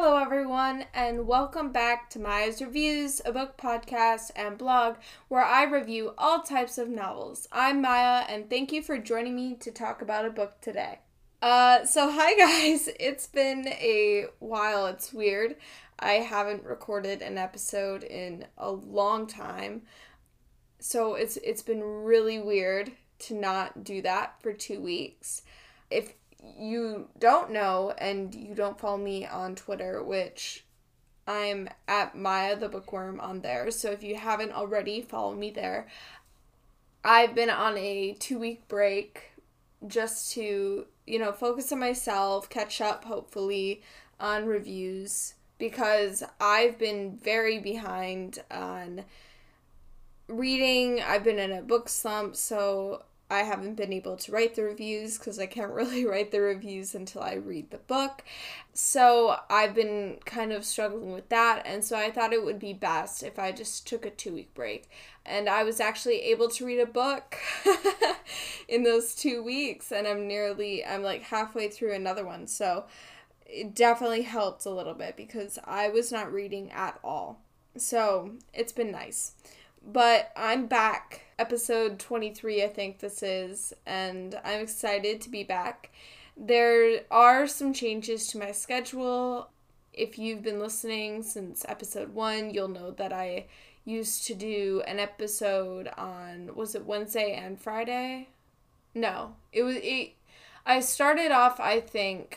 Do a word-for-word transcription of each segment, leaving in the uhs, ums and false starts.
Hello everyone, and welcome back to Maya's Reviews, a book podcast and blog where I review all types of novels. I'm Maya, and thank you for joining me to talk about a book today. Uh, so hi guys, it's been a while, it's weird. I haven't recorded an episode in a long time, so it's it's been really weird to not do that for two weeks. If you don't know and you don't follow me on Twitter, which I'm at Maya the Bookworm on there, so if you haven't already, follow me there. I've been on a two-week break just to, you know, focus on myself, catch up, hopefully, on reviews, because I've been very behind on reading. I've been in a book slump, so I haven't been able to write the reviews because I can't really write the reviews until I read the book. So I've been kind of struggling with that, and so I thought it would be best if I just took a two-week break. And I was actually able to read a book in those two weeks, and I'm nearly, I'm like halfway through another one. So it definitely helped a little bit because I was not reading at all. So it's been nice. But I'm back, episode twenty-three I think this is, and I'm excited to be back. There are some changes to my schedule. If you've been listening since episode one, you'll know that I used to do an episode on, was it Wednesday and Friday? No, it was, it, I started off, I think,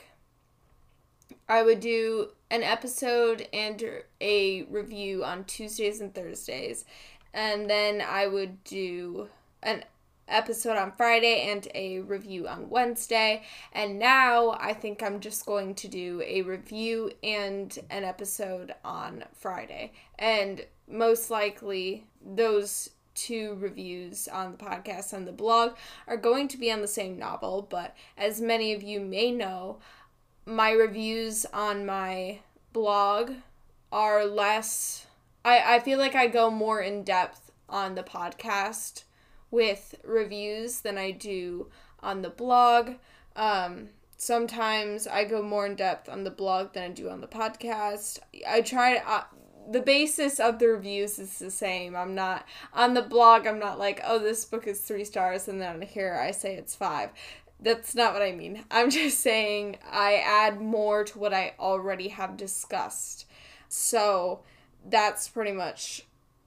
I would do an episode and a review on Tuesdays and Thursdays. And then I would do an episode on Friday and a review on Wednesday. And now I think I'm just going to do a review and an episode on Friday. And most likely those two reviews on the podcast and the blog are going to be on the same novel. But as many of you may know, my reviews on my blog are less... I, I feel like I go more in depth on the podcast with reviews than I do on the blog. Um, sometimes I go more in depth on the blog than I do on the podcast. I try to, uh, the basis of the reviews is the same. I'm not, on the blog, I'm not like, oh, this book is three stars, and then here I say it's five. That's not what I mean. I'm just saying I add more to what I already have discussed. So that's pretty much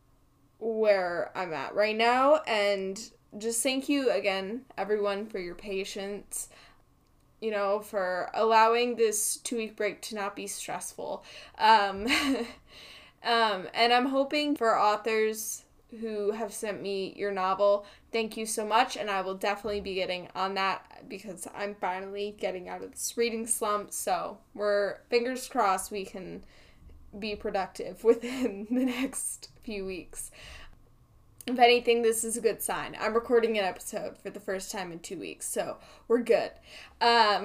where I'm at right now, and just thank you again, everyone, for your patience, you know, for allowing this two-week break to not be stressful. Um, um, and I'm hoping for authors who have sent me your novel, thank you so much, and I will definitely be getting on that because I'm finally getting out of this reading slump, so we're, fingers crossed, we can be productive within the next few weeks. If anything, this is a good sign. I'm recording an episode for the first time in two weeks, so we're good. Um,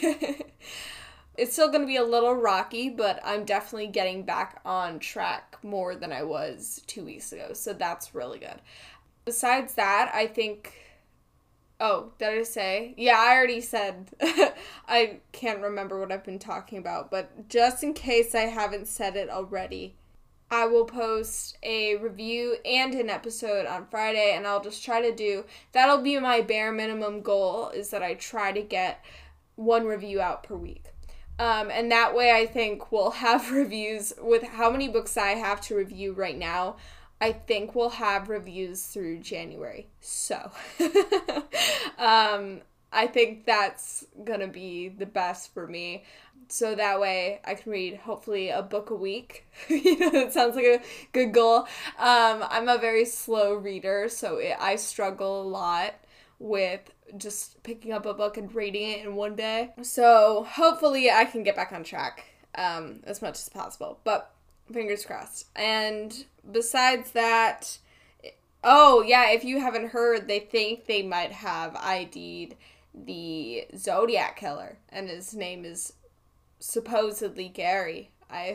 it's still going to be a little rocky, but I'm definitely getting back on track more than I was two weeks ago, so that's really good. Besides that, I think... Oh, did I say? Yeah, I already said. I can't remember what I've been talking about, but just in case I haven't said it already, I will post a review and an episode on Friday, and I'll just try to do, that'll be my bare minimum goal, is that I try to get one review out per week. Um, and that way I think we'll have reviews with how many books I have to review right now. I think we'll have reviews through January. So, um, I think that's gonna be the best for me. So that way I can read hopefully a book a week. You know, that sounds like a good goal. Um, I'm a very slow reader, so it, I struggle a lot with just picking up a book and reading it in one day. So hopefully I can get back on track um, as much as possible. But fingers crossed. And besides that, oh yeah, if you haven't heard, they think they might have I D'd the Zodiac Killer, and his name is supposedly Gary. I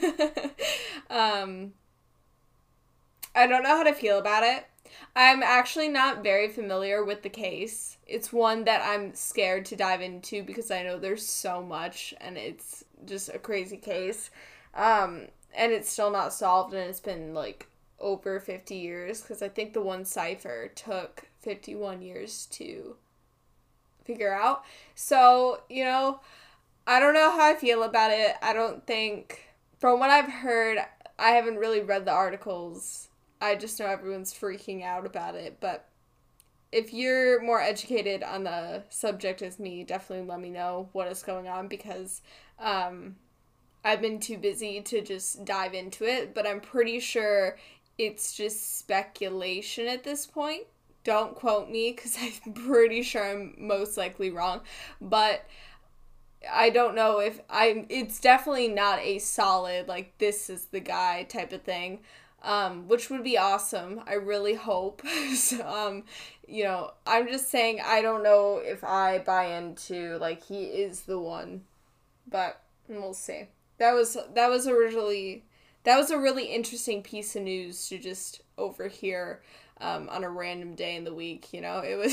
um I don't know how to feel about it. I'm actually not very familiar with the case. It's one that I'm scared to dive into because I know there's so much and it's just a crazy case. Um, and it's still not solved, and it's been, like, over fifty years, because I think the one cipher took fifty-one years to figure out. So, you know, I don't know how I feel about it. I don't think, from what I've heard, I haven't really read the articles. I just know everyone's freaking out about it, but if you're more educated on the subject as me, definitely let me know what is going on, because um, I've been too busy to just dive into it, but I'm pretty sure it's just speculation at this point. Don't quote me, because I'm pretty sure I'm most likely wrong, but I don't know if I'm, it's definitely not a solid, like, this is the guy type of thing, um, which would be awesome. I really hope. so, um, you know, I'm just saying, I don't know if I buy into, like, he is the one, but we'll see. That was, that was originally, that was a really interesting piece of news to just overhear, um, on a random day in the week, you know, it was,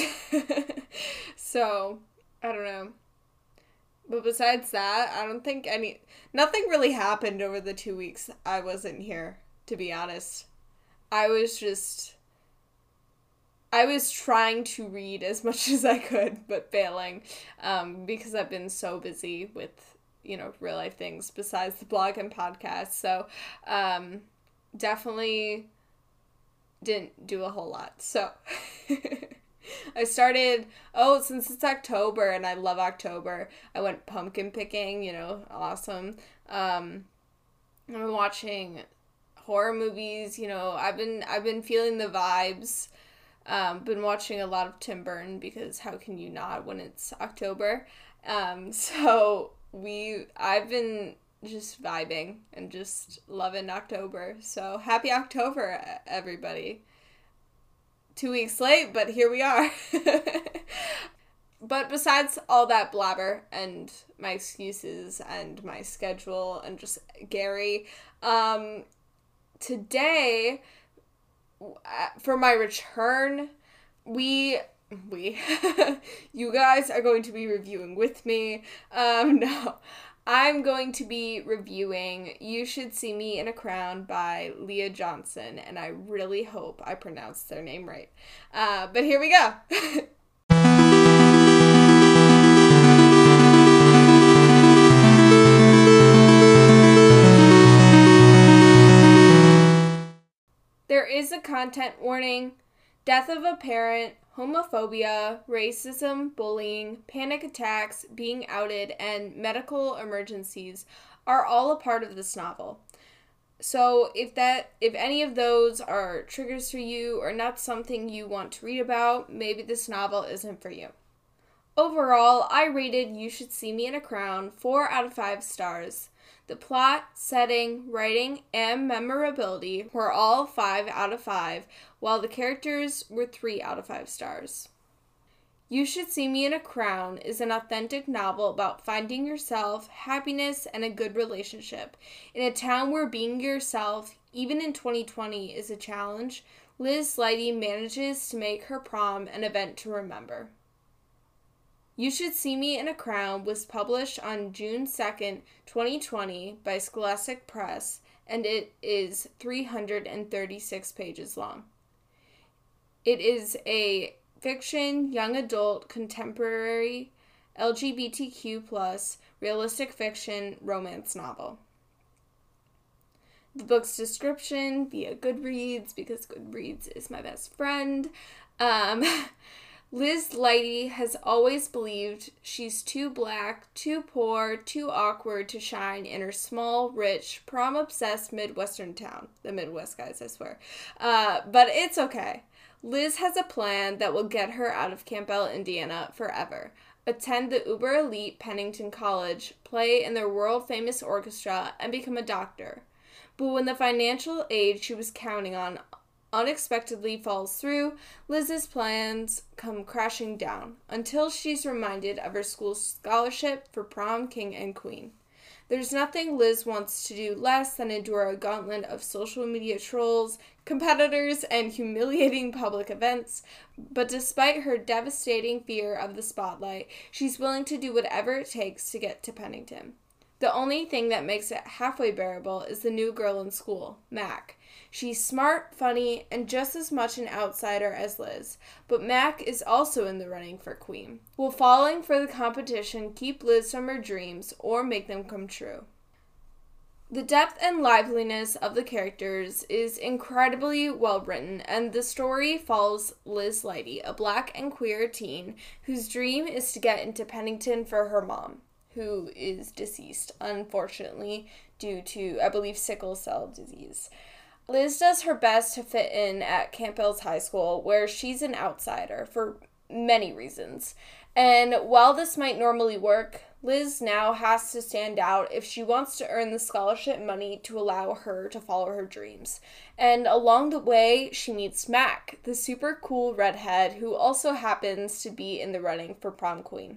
so, I don't know. But besides that, I don't think any, nothing really happened over the two weeks I wasn't here, to be honest. I was just, I was trying to read as much as I could, but failing, um, because I've been so busy with, you know, real life things besides the blog and podcast. So, um, definitely didn't do a whole lot. So, I started, oh, since it's October, and I love October, I went pumpkin picking, you know, awesome. Um, I've been watching horror movies, you know, I've been, I've been feeling the vibes. Um, been watching a lot of Tim Burton, because how can you not when it's October? Um, so we, I've been just vibing and just loving October. So happy October, everybody. Two weeks late, but here we are. But besides all that blabber and my excuses and my schedule and just Gary, um, today, for my return, we, we, you guys are going to be reviewing with me. Um, no. I'm going to be reviewing You Should See Me in a Crown by Leah Johnson, and I really hope I pronounced their name right. Uh, but here we go. There is a content warning. Death of a parent, homophobia, racism, bullying, panic attacks, being outed, and medical emergencies are all a part of this novel. So if that, if any of those are triggers for you or not something you want to read about, maybe this novel isn't for you. Overall, I rated You Should See Me in a Crown four out of five stars. The plot, setting, writing, and memorability were all five out of five, while the characters were three out of five stars. You Should See Me in a Crown is an authentic novel about finding yourself, happiness, and a good relationship. In a town where being yourself, even in twenty twenty, is a challenge, Liz Leidy manages to make her prom an event to remember. You Should See Me in a Crown was published on June second, twenty twenty by Scholastic Press, and it is three hundred thirty-six pages long. It is a fiction, young adult, contemporary, L G B T Q plus, realistic fiction, romance novel. The book's description via Goodreads, because Goodreads is my best friend. Um... Liz Leidy has always believed she's too black, too poor, too awkward to shine in her small, rich, prom-obsessed Midwestern town. The Midwest, guys, I swear. Uh, but it's okay. Liz has a plan that will get her out of Campbell, Indiana forever. Attend the uber-elite Pennington College, play in their world-famous orchestra, and become a doctor. But when the financial aid she was counting on unexpectedly falls through, Liz's plans come crashing down, until she's reminded of her school's scholarship for prom king and queen. There's nothing Liz wants to do less than endure a gauntlet of social media trolls, competitors, and humiliating public events, but despite her devastating fear of the spotlight, she's willing to do whatever it takes to get to Pennington. The only thing that makes it halfway bearable is the new girl in school, Mac. She's smart, funny, and just as much an outsider as Liz, but Mac is also in the running for queen. Will falling for the competition keep Liz from her dreams or make them come true? The depth and liveliness of the characters is incredibly well written, and the story follows Liz Leidy, a black and queer teen whose dream is to get into Pennington for her mom, who is deceased, unfortunately, due to, I believe, sickle cell disease. Liz does her best to fit in at Campbell's High School, where she's an outsider for many reasons. And while this might normally work, Liz now has to stand out if she wants to earn the scholarship money to allow her to follow her dreams. And along the way, she meets Mac, the super cool redhead who also happens to be in the running for prom queen.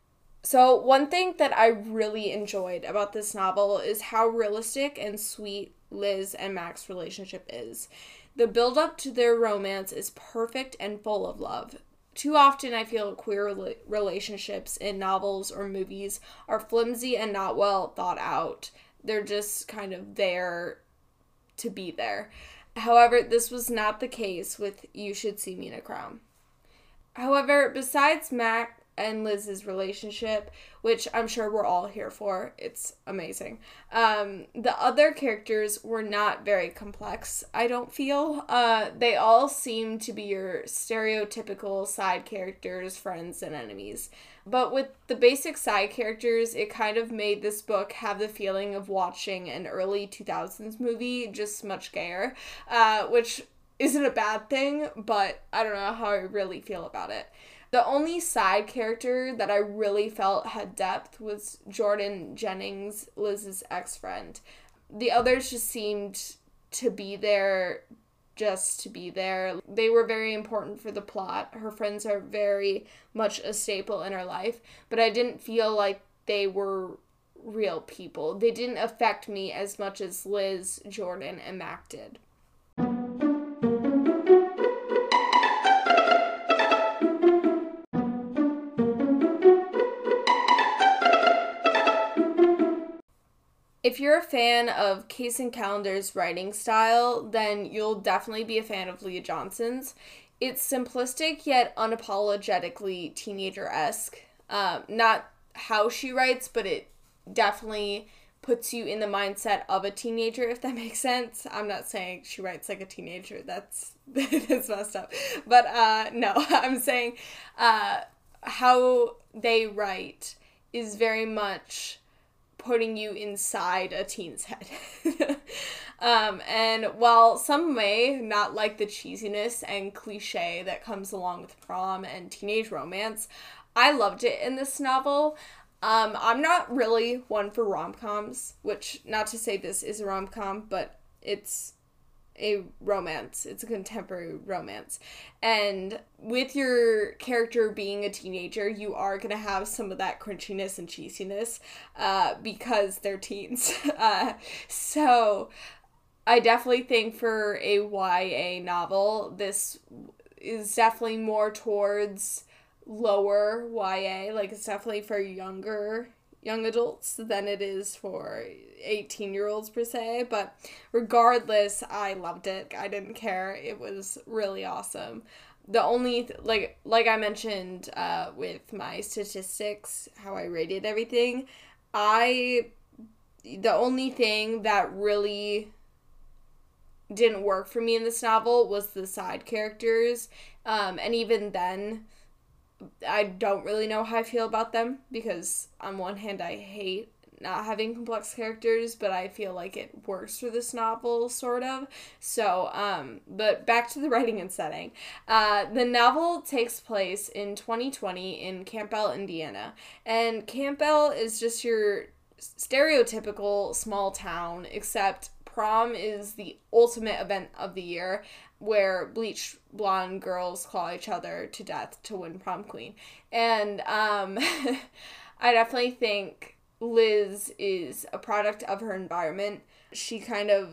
So one thing that I really enjoyed about this novel is how realistic and sweet Liz and Mac's relationship is. The build-up to their romance is perfect and full of love. Too often I feel queer relationships in novels or movies are flimsy and not well thought out. They're just kind of there to be there. However, this was not the case with You Should See Me in a Crown. However, besides Mac and Liz's relationship, which I'm sure we're all here for, it's amazing, um, the other characters were not very complex, I don't feel. Uh, they all seem to be your stereotypical side characters, friends, and enemies. But with the basic side characters, it kind of made this book have the feeling of watching an early two thousands movie, just much gayer, uh, which isn't a bad thing, but I don't know how I really feel about it. The only side character that I really felt had depth was Jordan Jennings, Liz's ex-friend. The others just seemed to be there just to be there. They were very important for the plot. Her friends are very much a staple in her life, but I didn't feel like they were real people. They didn't affect me as much as Liz, Jordan, and Mac did. If you're a fan of Kacen Callender's writing style, then you'll definitely be a fan of Leah Johnson's. It's simplistic yet unapologetically teenager-esque. Um, not how she writes, but it definitely puts you in the mindset of a teenager, if that makes sense. I'm not saying she writes like a teenager. That's, that's messed up. But uh, no, I'm saying uh, how they write is very much putting you inside a teen's head. um, and while some may not like the cheesiness and cliche that comes along with prom and teenage romance, I loved it in this novel. Um, I'm not really one for rom-coms, which, not to say this is a rom-com, but it's a romance. It's a contemporary romance. And with your character being a teenager, you are going to have some of that crunchiness and cheesiness uh, because they're teens. uh, so I definitely think for a Y A novel, this is definitely more towards lower Y A. Like, it's definitely for younger young adults than it is for eighteen year olds per se, but regardless, I loved it. I didn't care. It was really awesome. The only th- like like I mentioned uh with my statistics, how I rated everything, I the only thing that really didn't work for me in this novel was the side characters, um and even then I don't really know how I feel about them, because on one hand I hate not having complex characters, but I feel like it works for this novel, sort of. So, um, but back to the writing and setting. Uh, the novel takes place in twenty twenty in Campbell, Indiana. And Campbell is just your stereotypical small town, except prom is the ultimate event of the year, where bleached blonde girls claw each other to death to win prom queen. And um, I definitely think Liz is a product of her environment. She kind of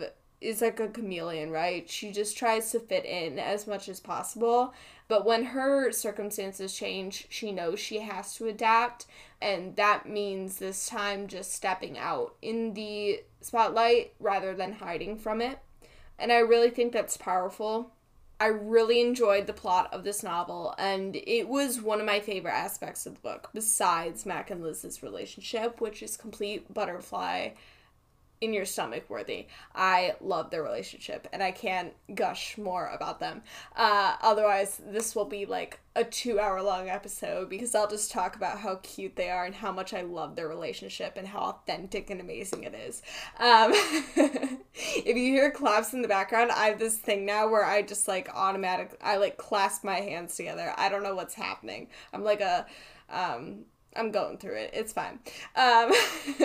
is like a chameleon, right? She just tries to fit in as much as possible. But when her circumstances change, she knows she has to adapt. And that means this time just stepping out in the spotlight rather than hiding from it. And I really think that's powerful. I really enjoyed the plot of this novel, and it was one of my favorite aspects of the book, besides Mac and Liz's relationship, which is complete butterfly in your stomach worthy. I love their relationship, and I can't gush more about them. Uh, otherwise, this will be like a two hour long episode, because I'll just talk about how cute they are and how much I love their relationship and how authentic and amazing it is. Um, if you hear claps in the background, I have this thing now where I just like automatic, I like clasp my hands together. I don't know what's happening. I'm like a, um, I'm going through it. It's fine. Um,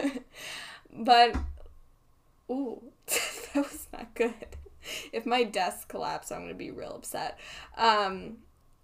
but ooh, that was not good. If my desk collapsed, I'm going to be real upset. Um,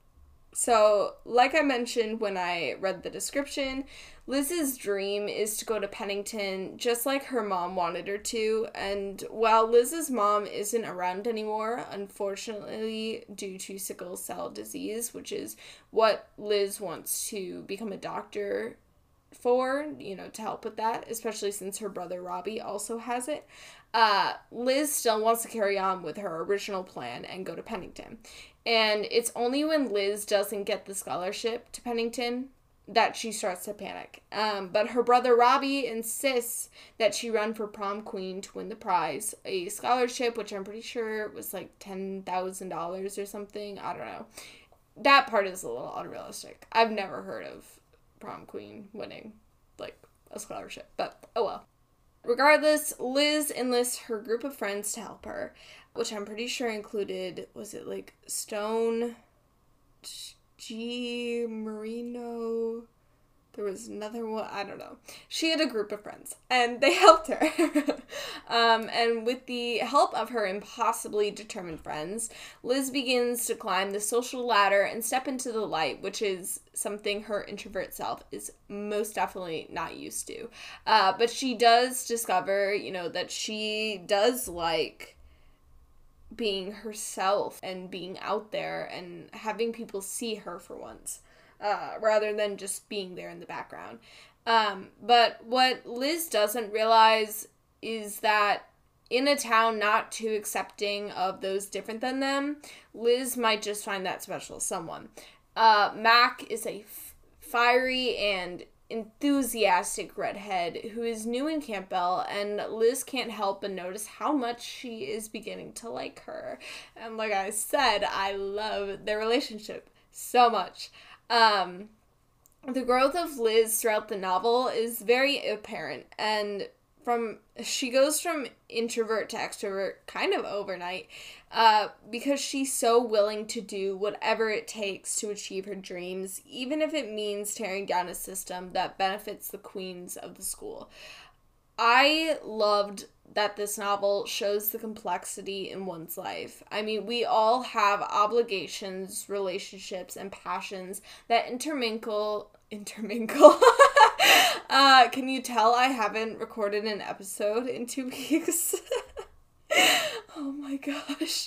so, like I mentioned when I read the description, Liz's dream is to go to Pennington just like her mom wanted her to. And while Liz's mom isn't around anymore, unfortunately, due to sickle cell disease, which is what Liz wants to become a doctor for, you know, to help with that, especially since her brother Robbie also has it. Uh, Liz still wants to carry on with her original plan and go to Pennington. And it's only when Liz doesn't get the scholarship to Pennington that she starts to panic. Um, but her brother Robbie insists that she run for prom queen to win the prize, a scholarship which I'm pretty sure was like ten thousand dollars or something. I don't know. That part is a little unrealistic. I've never heard of prom queen winning like a scholarship, but oh well. Regardless, Liz enlists her group of friends to help her, which I'm pretty sure included, was it like Stone, G, Marino, there was another one, I don't know. She had a group of friends, and they helped her. um, and with the help of her impossibly determined friends, Liz begins to climb the social ladder and step into the light, which is something her introvert self is most definitely not used to. Uh, but she does discover, you know, that she does like being herself and being out there and having people see her for once. Uh, rather than just being there in the background. Um, but what Liz doesn't realize is that in a town not too accepting of those different than them, Liz might just find that special someone. Uh, Mac is a f- fiery and enthusiastic redhead who is new in Campbell, and Liz can't help but notice how much she is beginning to like her. And like I said, I love their relationship so much. Um, the growth of Liz throughout the novel is very apparent, and from she goes from introvert to extrovert kind of overnight, uh, because she's so willing to do whatever it takes to achieve her dreams, even if it means tearing down a system that benefits the queens of the school. I loved that this novel shows the complexity in one's life. I mean, we all have obligations, relationships, and passions that intermingle, intermingle. uh, can you tell I haven't recorded an episode in two weeks? Oh my gosh.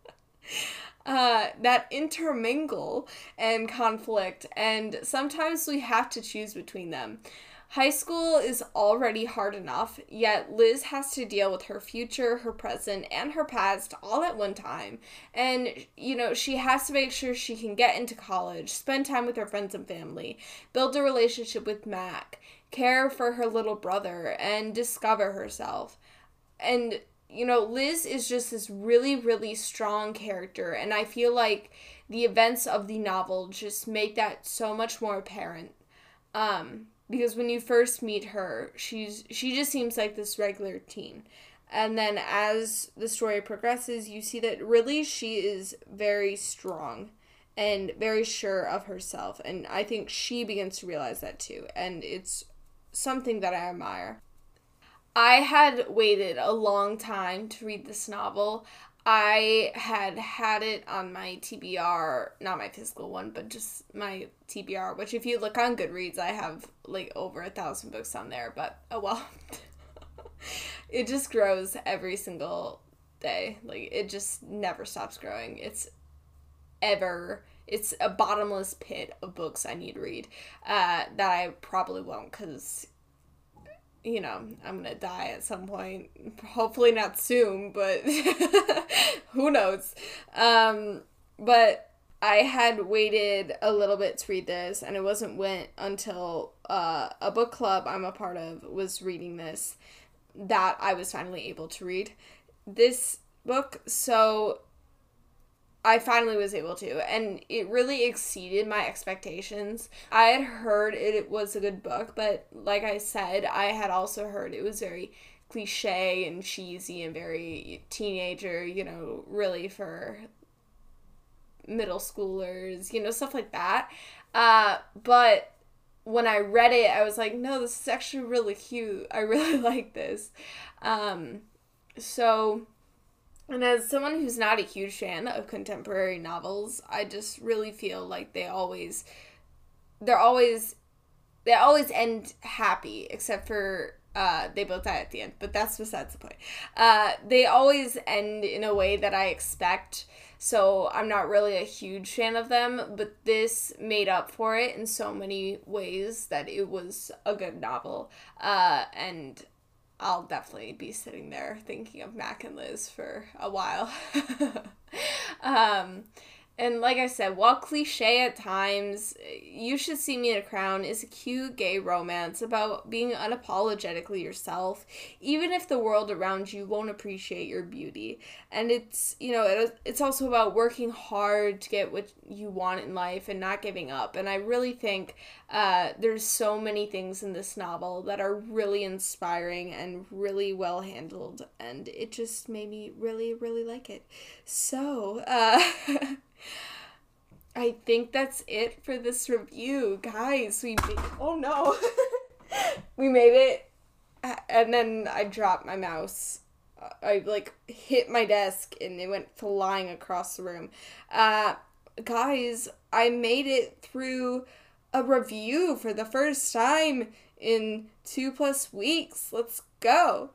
Uh, that intermingle and conflict, and sometimes we have to choose between them. High school is already hard enough, yet Liz has to deal with her future, her present, and her past all at one time. And, you know, she has to make sure she can get into college, spend time with her friends and family, build a relationship with Mac, care for her little brother, and discover herself. And, you know, Liz is just this really, really strong character, and I feel like the events of the novel just make that so much more apparent. Um... Because when you first meet her, she's she just seems like this regular teen. And then as the story progresses, you see that really she is very strong and very sure of herself. And I think she begins to realize that too. And it's something that I admire. I had waited a long time to read this novel. I had had it on my T B R, not my physical one, but just my T B R, which if you look on Goodreads, I have like over a thousand books on there, but oh well. It just grows every single day. Like, it just never stops growing. It's ever, it's a bottomless pit of books I need to read, uh, that I probably won't, because, you know, I'm gonna die at some point. Hopefully not soon, but who knows. Um, but I had waited a little bit to read this, and it wasn't went until uh, a book club I'm a part of was reading this that I was finally able to read this book. So I finally was able to, and it really exceeded my expectations. I had heard it, it was a good book, but like I said, I had also heard it was very cliche and cheesy and very teenager, you know, really for middle schoolers, you know, stuff like that. Uh, but when I read it, I was like, no, this is actually really cute. I really like this. Um, so... And as someone who's not a huge fan of contemporary novels, I just really feel like they always, they're always, they always end happy, except for, uh, they both die at the end, but that's besides the point. Uh, they always end in a way that I expect, so I'm not really a huge fan of them, but this made up for it in so many ways that it was a good novel, uh, and I'll definitely be sitting there thinking of Mac and Liz for a while. um, and like I said, while cliche at times, You Should See Me in a Crown is a cute gay romance about being unapologetically yourself, even if the world around you won't appreciate your beauty. And it's, you know, it, it's also about working hard to get what you want in life and not giving up. And I really think uh, there's so many things in this novel that are really inspiring and really well handled. And it just made me really, really like it. So, uh... I think that's it for this review. Guys, we made it. Oh no. We made it. And then I dropped my mouse. I, like, hit my desk and it went flying across the room. Uh, guys, I made it through a review for the first time in two plus weeks. Let's go.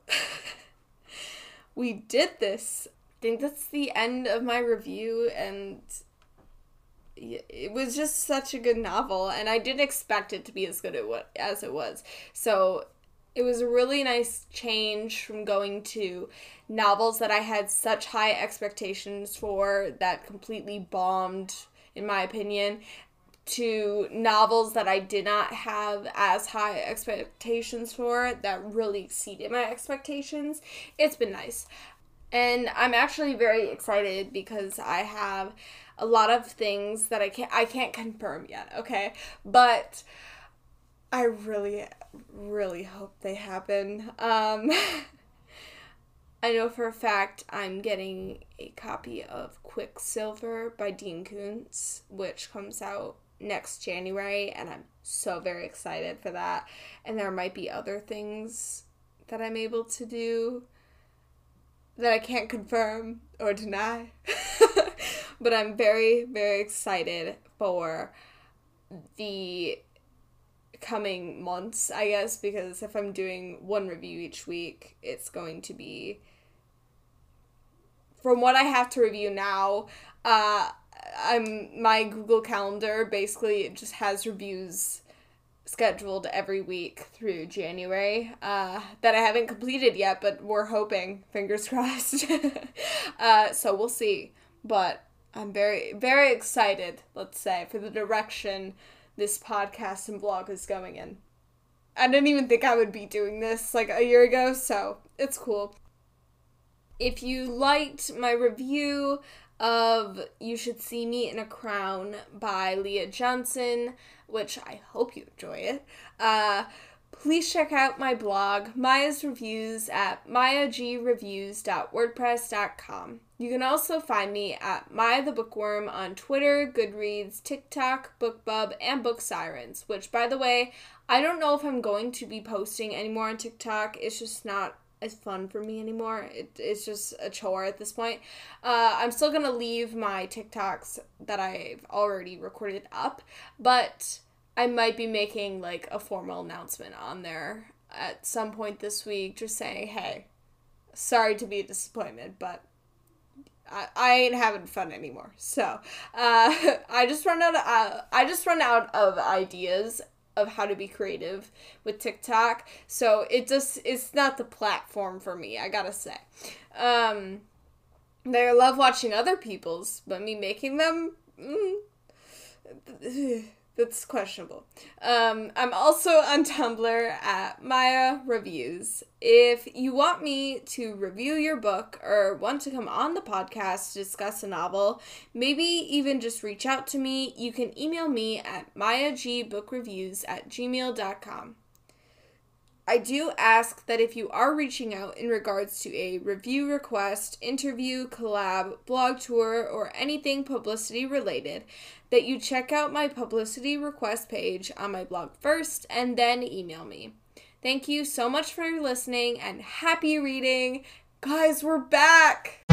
We did this. I think that's the end of my review, and it was just such a good novel, and I didn't expect it to be as good as it was. So it was a really nice change from going to novels that I had such high expectations for that completely bombed, in my opinion, to novels that I did not have as high expectations for that really exceeded my expectations. It's been nice. And I'm actually very excited because I have a lot of things that I can't I can't confirm yet, okay? But I really, really hope they happen. Um, I know for a fact I'm getting a copy of Quicksilver by Dean Koontz, which comes out next January, and I'm so very excited for that. And there might be other things that I'm able to do that I can't confirm or deny. But I'm very, very excited for the coming months, I guess, because if I'm doing one review each week, it's going to be, from what I have to review now, uh, I'm my Google Calendar basically it just has reviews scheduled every week through January, uh, that I haven't completed yet, but we're hoping, fingers crossed. uh, so we'll see, but I'm very, very excited, let's say, for the direction this podcast and blog is going in. I didn't even think I would be doing this, like, a year ago, so it's cool. If you liked my review of You Should See Me in a Crown by Leah Johnson, which I hope you enjoy it, uh, please check out my blog, Maya's Reviews, at maya g reviews dot wordpress dot com. You can also find me at Maya the Bookworm on Twitter, Goodreads, TikTok, BookBub, and Book Sirens, which, by the way, I don't know if I'm going to be posting anymore on TikTok. It's just not as fun for me anymore. It, it's just a chore at this point. Uh, I'm still going to leave my TikToks that I've already recorded up, but I might be making, like, a formal announcement on there at some point this week, just saying, hey, sorry to be a disappointment, but I, I ain't having fun anymore. So, uh, I just run out of, uh, I just run out of ideas of how to be creative with TikTok. So it just, it's not the platform for me, I gotta say. Um, I love watching other people's, but me making them, mm, that's questionable. Um, I'm also on Tumblr at Maya Reviews. If you want me to review your book or want to come on the podcast to discuss a novel, maybe even just reach out to me, you can email me at mayagbookraeviews at gmail dot com. I do ask that if you are reaching out in regards to a review request, interview, collab, blog tour, or anything publicity related, that you check out my publicity request page on my blog first and then email me. Thank you so much for listening and happy reading. Guys, we're back!